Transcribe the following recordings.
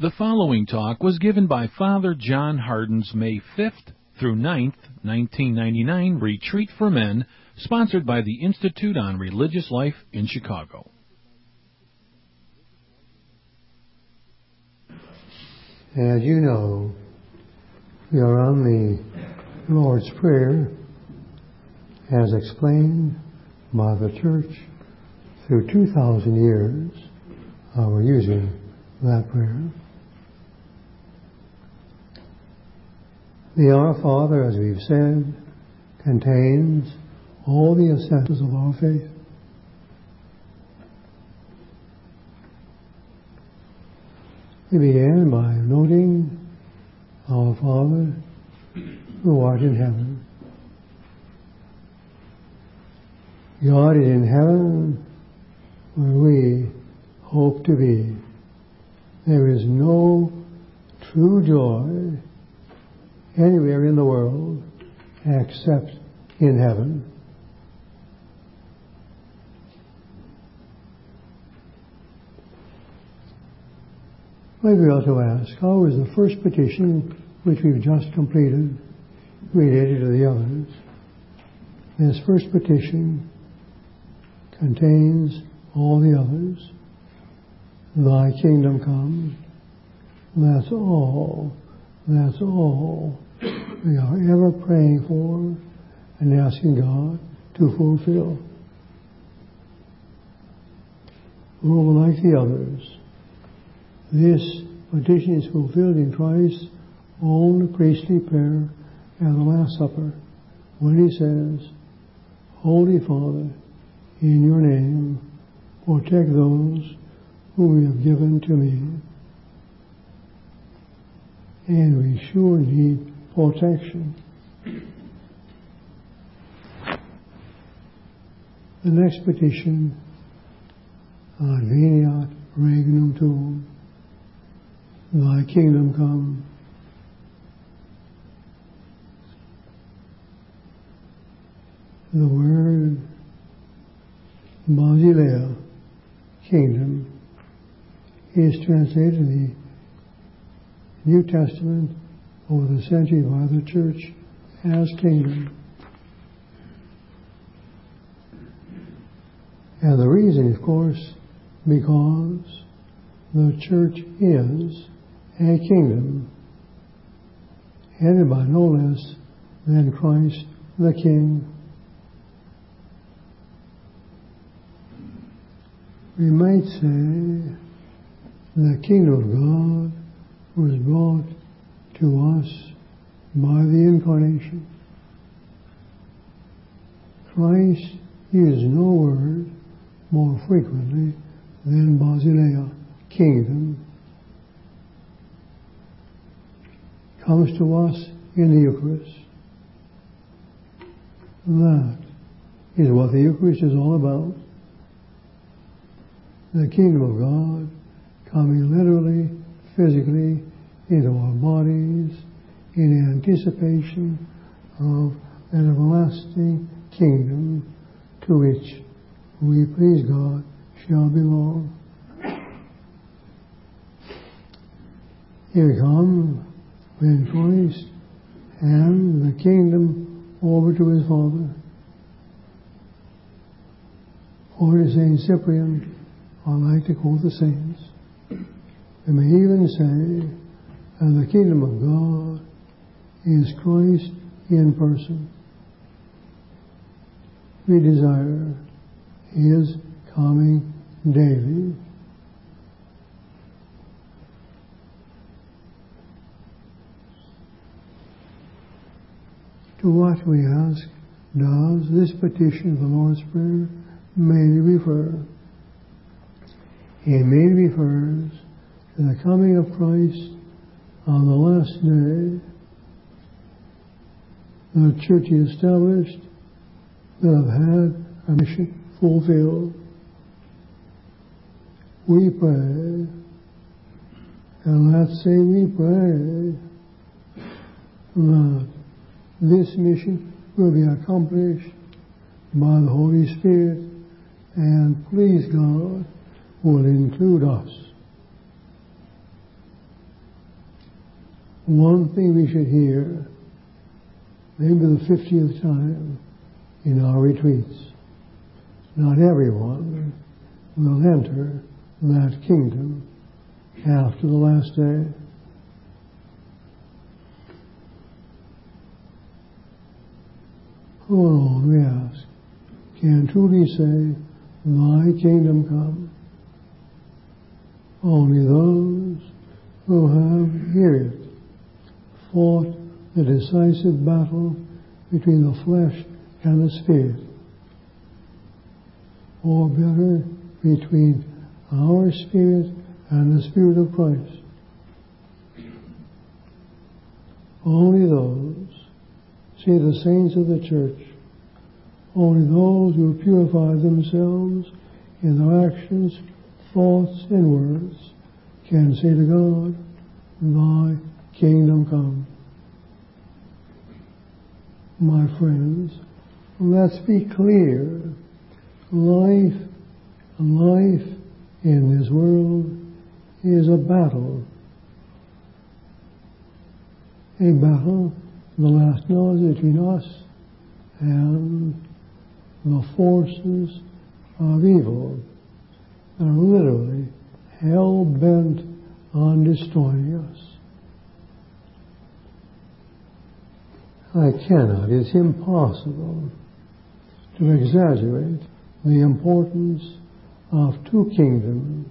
The following talk was given by Father John Hardin's May 5th through 9th, 1999 Retreat for Men, sponsored by the Institute on Religious Life in Chicago. As you know, we are on the Lord's Prayer as explained by the Church through 2,000 years. We're using that prayer. The Our Father, as we've said, contains all the essentials of our faith. We began by noting Our Father who art in heaven. God is in heaven where we hope to be. There is no true joy anywhere in the world except in heaven. Maybe we ought to ask, how is the first petition which we've just completed related to the others? This first petition contains all the others. Thy kingdom come. That's all. That's all we are ever praying for and asking God to fulfill. Oh, like the others, this petition is fulfilled in Christ's own priestly prayer at the Last Supper when he says, Holy Father, in your name, protect those whom you have given to me. And we sure need protection. The next petition, Adveniat regnum tuum, thy kingdom come. The word Basileia, kingdom, is translated in the New Testament over the century by the Church as kingdom. And the reason, of course, because the Church is a kingdom headed by no less than Christ the King. We might say the kingdom of God was brought to us by the Incarnation. Christ used no word more frequently than Basileia, kingdom. Comes to us in the Eucharist. That is what the Eucharist is all about. The kingdom of God coming literally, physically into our bodies in anticipation of an everlasting kingdom to which we, please God, shall belong. Here we come when Christ hand the kingdom over to his Father. Or to St. Cyprian, I like to quote the saints. We may even say, and the kingdom of God is Christ in person. We desire his coming daily. To what, we ask, does this petition of the Lord's Prayer mainly refer? It mainly refers to the coming of Christ on the last day. The Church is established that have had a mission fulfilled. We pray, and let's say we pray that this mission will be accomplished by the Holy Spirit, and please God, will include us. one thing we should hear, maybe the 50th time in our retreats. Not everyone will enter that kingdom after the last day. Who alone, we ask, can truly say, Thy kingdom come? Only those who have, hear it, fought the decisive battle between the flesh and the spirit, or better, between our spirit and the Spirit of Christ. Only those, see the saints of the church, only those who purify themselves in their actions, thoughts, and words can say to God, Thy kingdom come. My friends, let's be clear. Life in this world is a battle. A battle, the last knowledge between us and the forces of evil that are literally hell-bent on destroying us. It's impossible to exaggerate the importance of two kingdoms.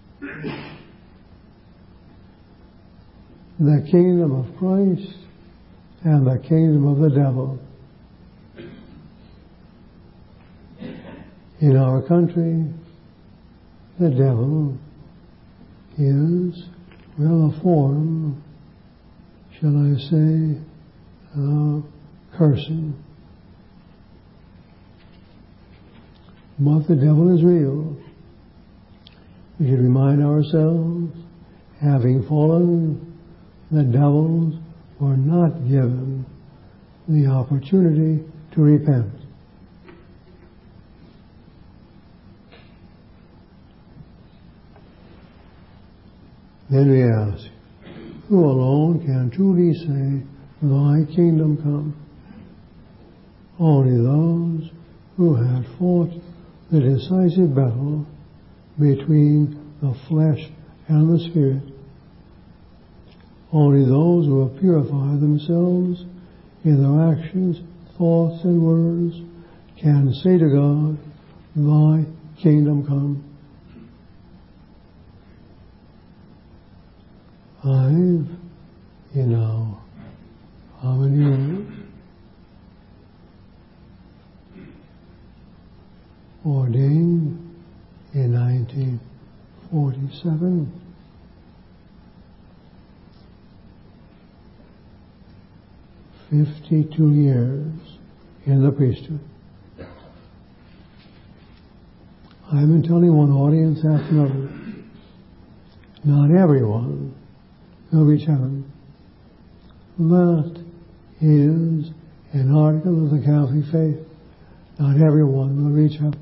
The kingdom of Christ and the kingdom of the devil. In our country, the devil is, well, a form, shall I say, cursing. But the devil is real. We should remind ourselves, having fallen, the devils were not given the opportunity to repent. Then we ask, who alone can truly say, Thy kingdom come? Only those who had fought the decisive battle between the flesh and the spirit. Only those who have purified themselves in their actions, thoughts, and words can say to God, Thy kingdom come. How many years? Ordained in 1947. 52 years in the priesthood. I've been telling one audience after another, not everyone will reach heaven. That is an article of the Catholic faith. Not everyone will reach heaven.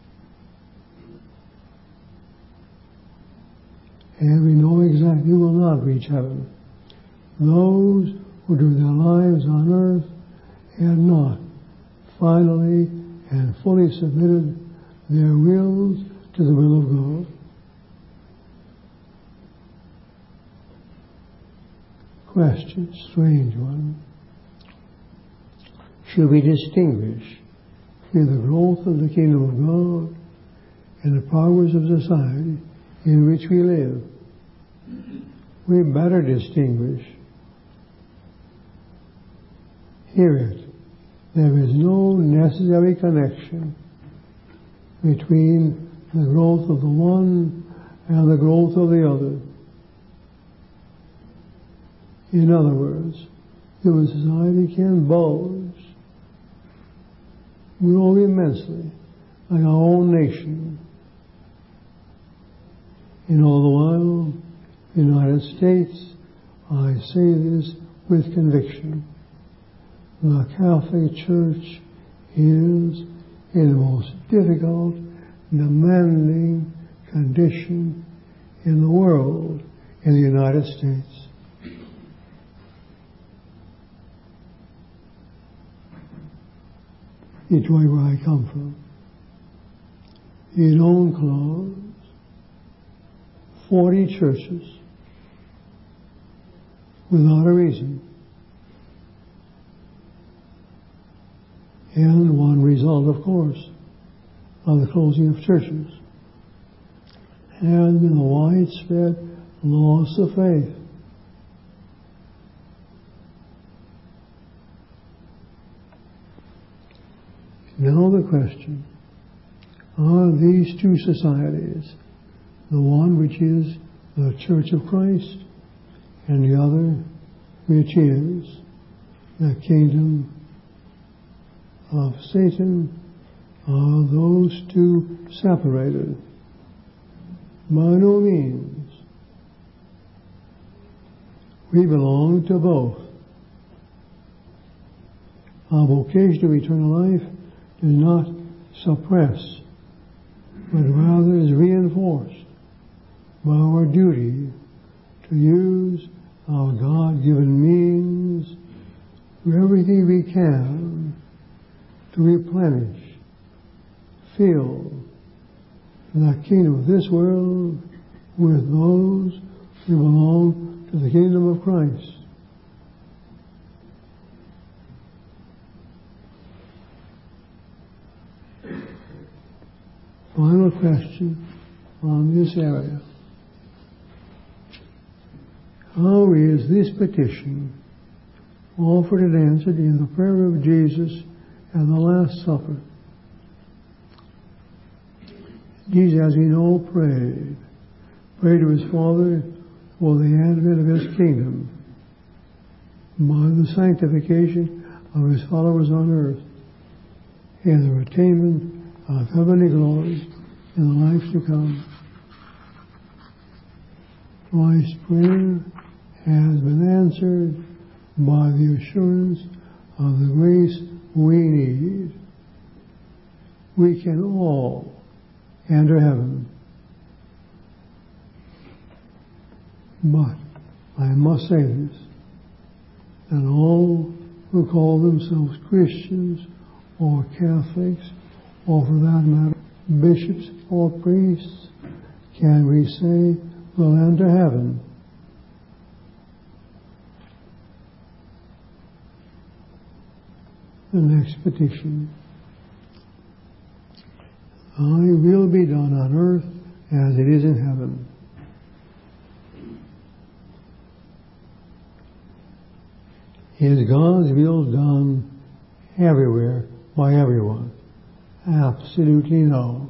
And we know exactly who will not reach heaven. Those who do their lives on earth and not finally and fully submitted their wills to the will of God. Question, strange one. Should we distinguish between the growth of the kingdom of God and the progress of society in which we live? We better distinguish. Hear it. There is no necessary connection between the growth of the one and the growth of the other. In other words, human society can bulge, grow immensely, like our own nation. And all the while, the United States, I say this with conviction, the Catholic Church is in the most difficult, demanding condition in the world, in the United States. Detroit, where I come from. In Onclaw, 40 churches without a reason. And one result, of course, of the closing of churches has been a widespread loss of faith. Now the question, are these two societies, the one which is the Church of Christ and the other which is the kingdom of Satan, are those two separated? By no means. We belong to both. Our vocation to eternal life does not suppress, but rather is reinforced by our duty to use our God-given means for everything we can to replenish, fill the kingdom of this world with those who belong to the kingdom of Christ. Final question on this area. How is this petition offered and answered in the prayer of Jesus at the Last Supper? Jesus, as we know, prayed to his Father for the advent of his kingdom by the sanctification of his followers on earth and the attainment of heavenly glory in the life to come. Christ's prayer has been answered by the assurance of the grace we need. We can all enter heaven. But I must say this, that all who call themselves Christians or Catholics, or for that matter, bishops or priests, can we say will enter heaven? The next petition. Thy will be done on earth as it is in heaven. Is God's will done everywhere by everyone? Absolutely no.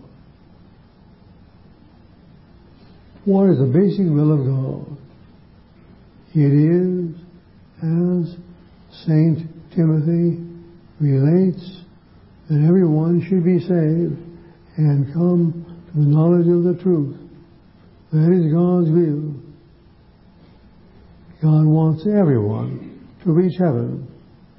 What is the basic will of God? It is, as St. Timothy relates, that everyone should be saved and come to the knowledge of the truth. That is God's will. God wants everyone to reach heaven.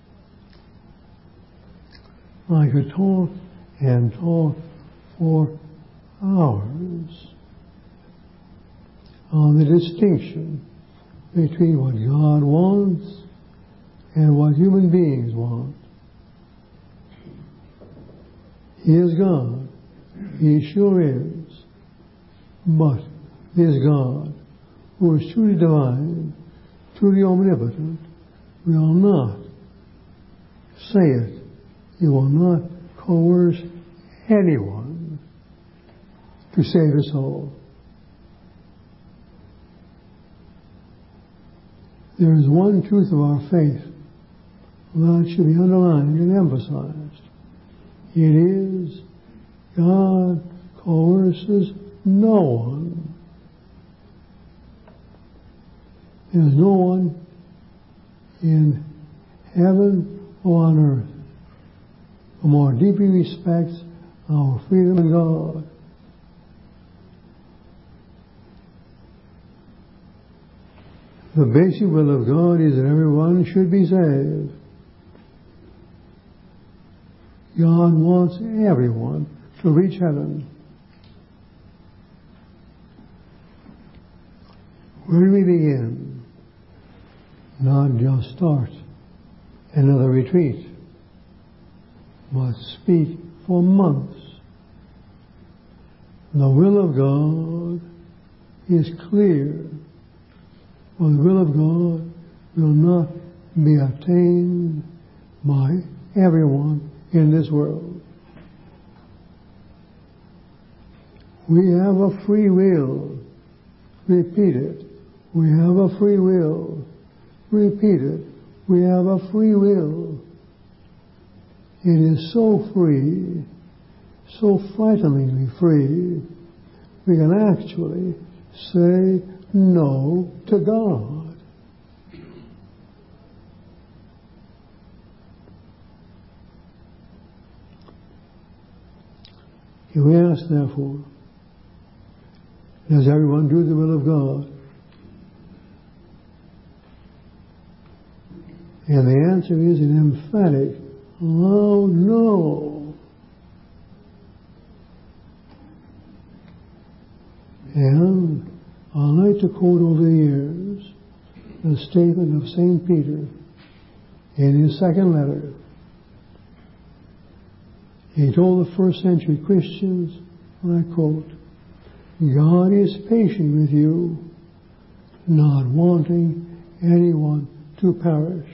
I could talk and talk for hours on the distinction between what God wants and what human beings want. He is God. He sure is. But this God, who is truly divine, truly omnipotent, will not say it. He will not coerce anyone to save a soul. There is one truth of our faith that should be underlined and emphasized. It is God coerces no one. There is no one in heaven or on earth who more deeply respects our freedom in God. The basic will of God is that everyone should be saved. God wants everyone to reach heaven. Where do we begin? Not just start another retreat. must speak for months. The will of God is clear, for the will of God will not be attained by everyone in this world. We have a free will. Repeat it. We have a free will. Repeat it. We have a free will. It is so free, so frighteningly free, we can actually say no to God. We ask, therefore, does everyone do the will of God? And the answer is an emphatic, oh no. And I like to quote over the years the statement of St. Peter in his second letter. He told the first century Christians, and I quote, God is patient with you, not wanting anyone to perish.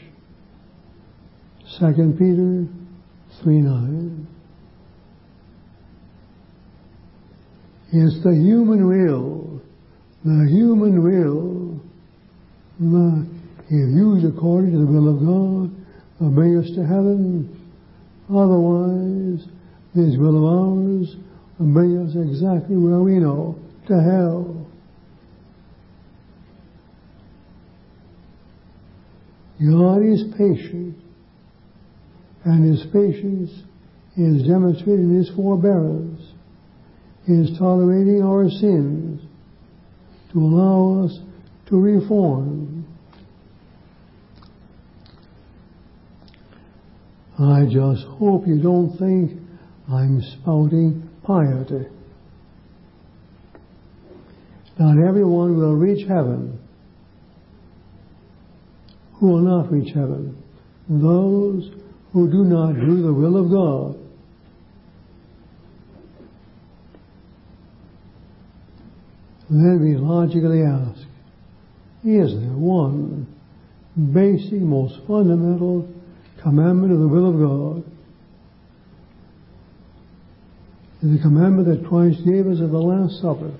2 Peter 3:9. It's the human will that if used according to the will of God, will bring us to heaven. Otherwise, this will of ours will bring us exactly where we know, to hell. God is patient, and His patience is demonstrated in His forbearance. He is tolerating our sins to allow us to reform. I just hope you don't think I'm spouting piety. Not everyone will reach heaven. Who will not reach heaven? Those who do not do the will of God. Then we logically ask, is there one basic, most fundamental commandment of the will of God? The commandment that Christ gave us at the Last Supper.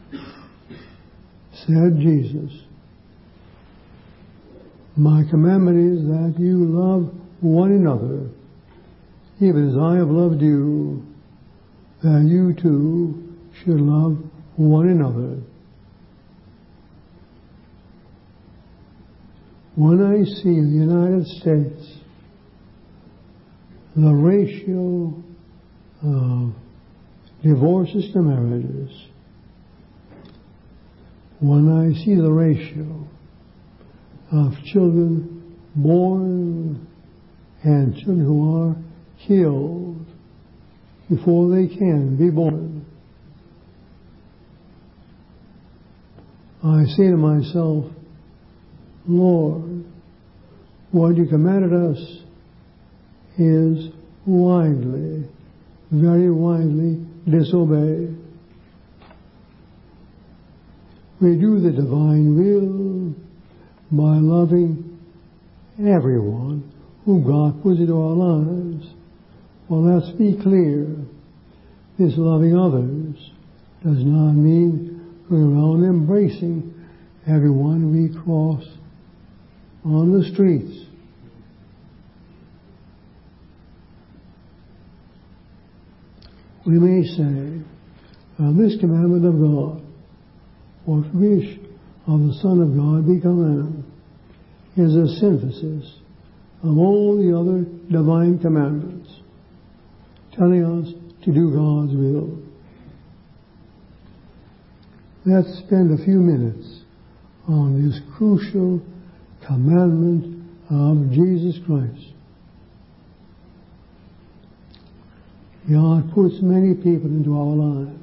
Said Jesus, my commandment is that you love one another, even as I have loved you, that you too should love one another. When I see in the United States the ratio of divorces to marriages, when I see the ratio of children born and children who are killed before they can be born, I say to myself, Lord, what you commanded us is widely, very widely disobeyed. We do the divine will by loving everyone whom God puts into our lives. Well, let's be clear. This loving others does not mean we're around embracing everyone we cross on the streets. We may say, this commandment of God, what wish of the Son of God be commanded, is a synthesis of all the other divine commandments, telling us to do God's will. Let's spend a few minutes on this crucial commandment of Jesus Christ. God puts many people into our lives.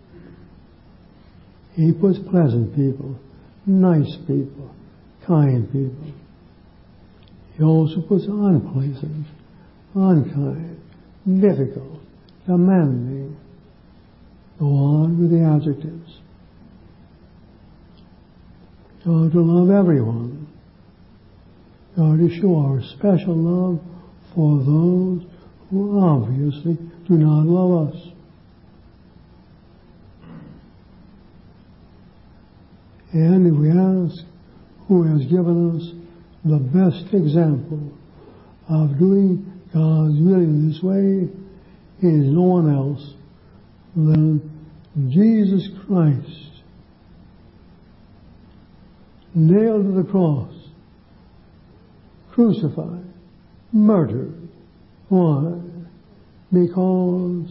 He puts pleasant people, nice people, kind people. He also puts unpleasant, unkind, difficult, demanding. Go on with the adjectives. God, to love everyone. God, to show our special love for those who obviously do not love us. And if we ask who has given us the best example of doing God's will in this way, it is no one else than Jesus Christ, nailed to the cross, crucified, murdered. Why? Because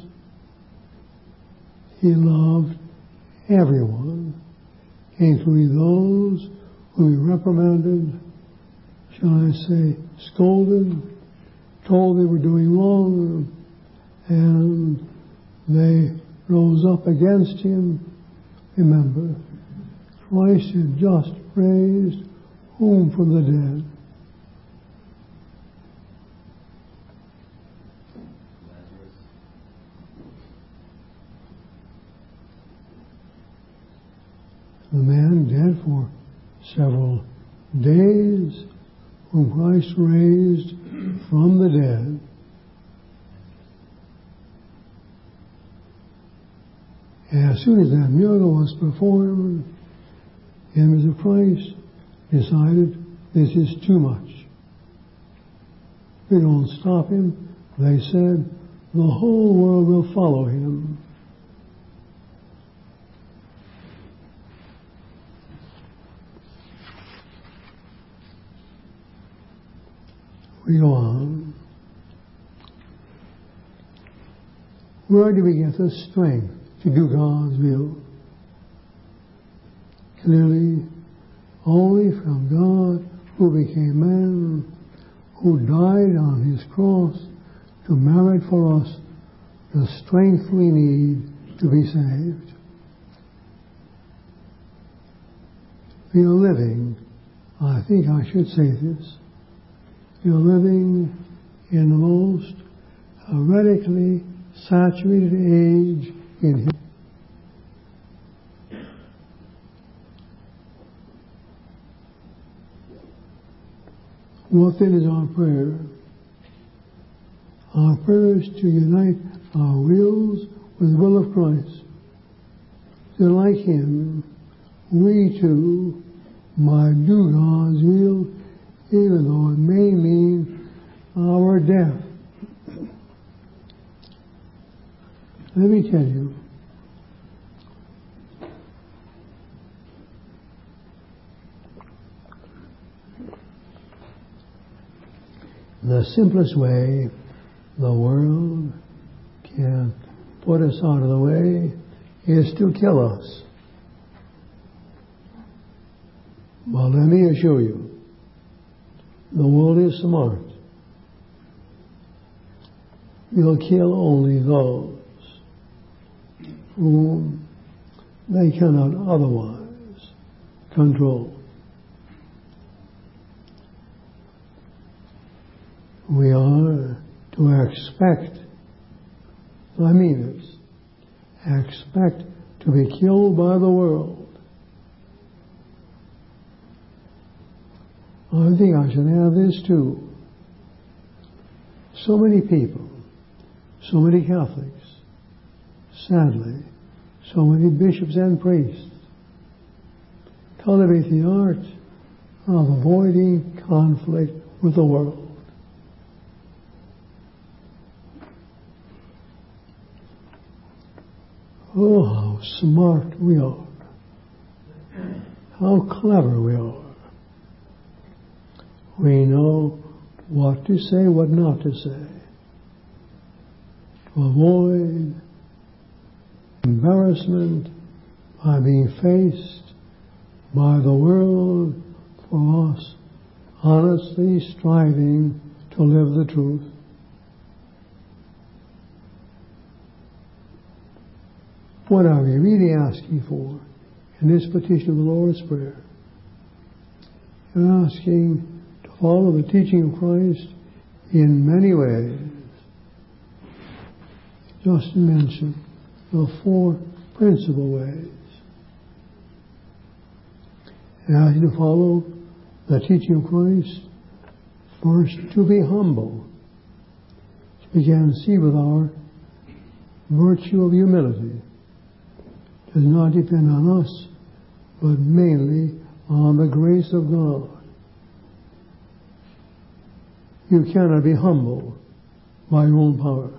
he loved everyone, including those who he reprimanded, shall I say, scolded, told they were doing wrong, and they rose up against him. Remember, Christ had just raised whom from the dead? The man dead for several days, whom Christ raised from the dead. As soon as that miracle was performed, the enemies of Christ decided this is too much. We don't stop him. They said the whole world will follow him. We go on. Where do we get the strength to do God's will? Clearly, only from God who became man, who died on his cross to merit for us the strength we need to be saved. We are living, I think I should say this, we are living in the most heretically saturated age in history. What then is our prayer? Our prayer is to unite our wills with the will of Christ. So like him, we too might do God's will, even though it may mean our death. Let me tell you, the simplest way the world can put us out of the way is to kill us. Well, let me assure you, the world is smart. We'll kill only those whom they cannot otherwise control. We are to expect, I mean this, expect to be killed by the world. I think I should have this too. So many people, so many Catholics, sadly, so many bishops and priests cultivate the art of avoiding conflict with the world. Oh, how smart we are. How clever we are. We know what to say, what not to say. To avoid embarrassment by being faced by the world for us honestly striving to live the truth. What are we really asking for in this petition of the Lord's Prayer? You're asking to follow the teaching of Christ in many ways. just mentioned the four principal ways. And ask you to follow the teaching of Christ. First, to be humble. We can see with our virtue of humility does not depend on us, but mainly on the grace of God. You cannot be humble by your own power.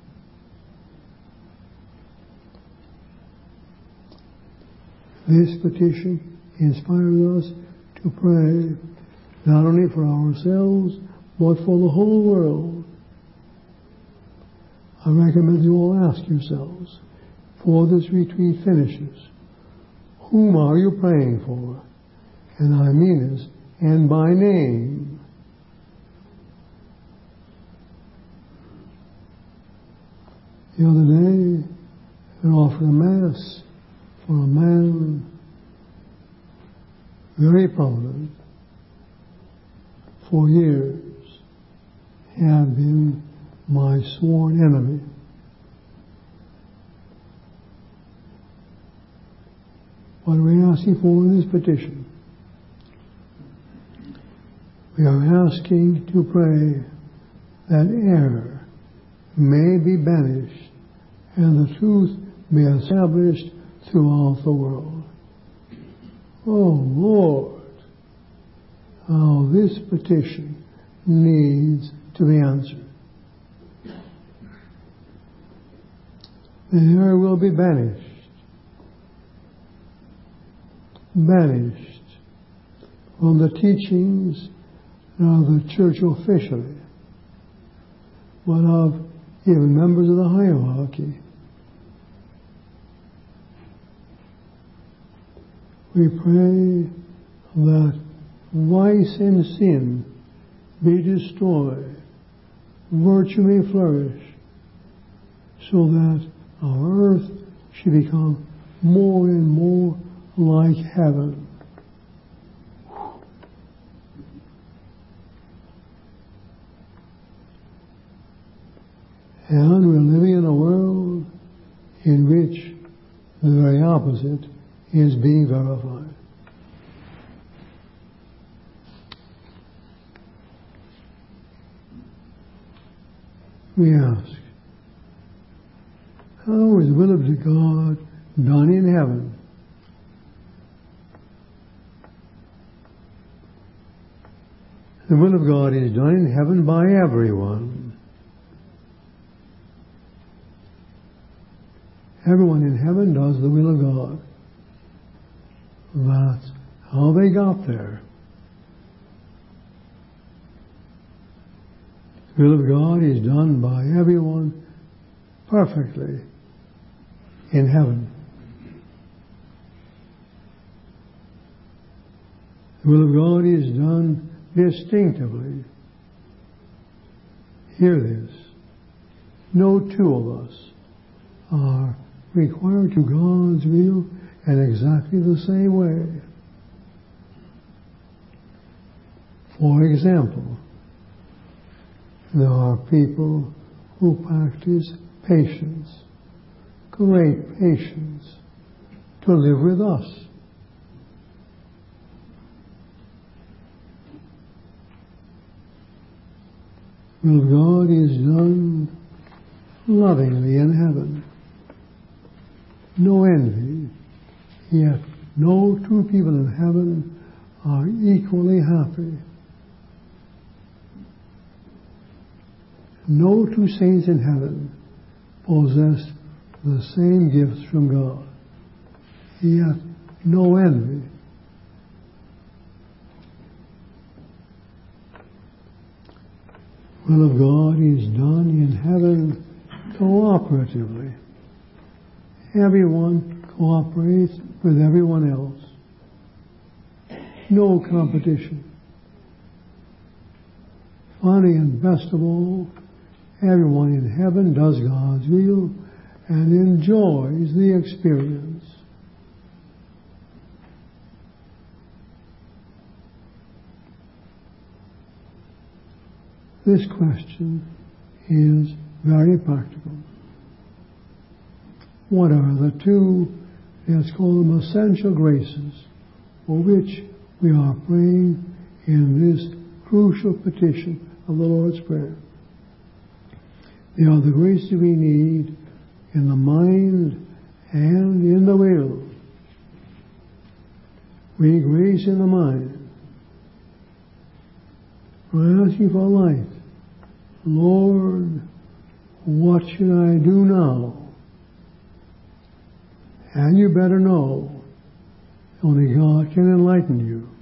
This petition inspires us to pray not only for ourselves, but for the whole world. I recommend you all ask yourselves, before this retreat finishes, whom are you praying for? And I mean this, and by name. The other day, I offered a Mass for a man very prominent, for years had been my sworn enemy. What are we asking for in this petition? We are asking to pray that error may be banished and the truth be established throughout the world. Oh Lord, how this petition needs to be answered. The error will be banished from the teachings of the church officially, but of even members of the hierarchy. We pray that vice and sin be destroyed, virtue may flourish, so that our earth should become more and more like heaven. And we're living in a world in which the very opposite is being verified. We ask, how is the will of God done in heaven? The will of God is done in heaven by everyone. Everyone in heaven does the will of God. That's how they got there. The will of God is done by everyone perfectly in heaven. The will of God is done distinctively. Hear this. No two of us are required to God's will in exactly the same way. For example, there are people who practice patience, great patience, to live with us. The will of God is done lovingly in heaven. No envy, yet no two people in heaven are equally happy. No two saints in heaven possess the same gifts from God, yet no envy. The will of God is done in heaven cooperatively. Everyone cooperates with everyone else. No competition. Finally, and best of all, everyone in heaven does God's will and enjoys the experience. This question is very practical. what are the two, let's call them essential graces, for which we are praying in this crucial petition of the Lord's Prayer. They are the graces we need in the mind and in the will. We need grace in the mind. We're asking for light. Lord, what should I do now? And you better know, only God can enlighten you.